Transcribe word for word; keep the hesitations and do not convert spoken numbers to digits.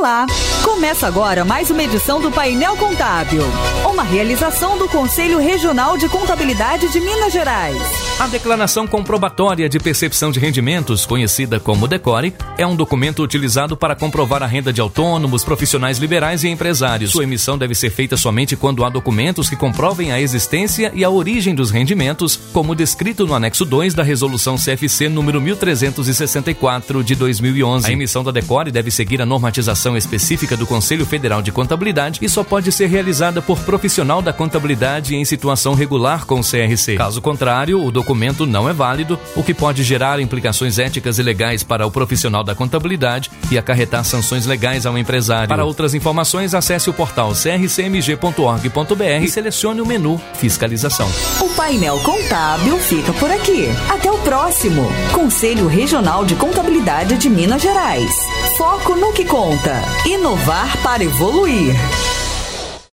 Olá! Começa agora mais uma edição do Painel Contábil, uma realização do Conselho Regional de Contabilidade de Minas Gerais. A Declaração Comprobatória de Percepção de Rendimentos, conhecida como DECORE, é um documento utilizado para comprovar a renda de autônomos, profissionais liberais e empresários. Sua emissão deve ser feita somente quando há documentos que comprovem a existência e a origem dos rendimentos, como descrito no anexo dois da Resolução C F C número mil trezentos e sessenta e quatro de dois mil e onze. A emissão da DECORE deve seguir a normatização específica do Conselho Federal de Contabilidade e só pode ser realizada por profissional da contabilidade em situação regular com o C R C. Caso contrário, o documento documento não é válido, o que pode gerar implicações éticas e legais para o profissional da contabilidade e acarretar sanções legais ao empresário. Para outras informações, acesse o portal c r c m g ponto org ponto b r e selecione o menu Fiscalização. O Painel Contábil fica por aqui. Até o próximo. Conselho Regional de Contabilidade de Minas Gerais. Foco no que conta. Inovar para evoluir.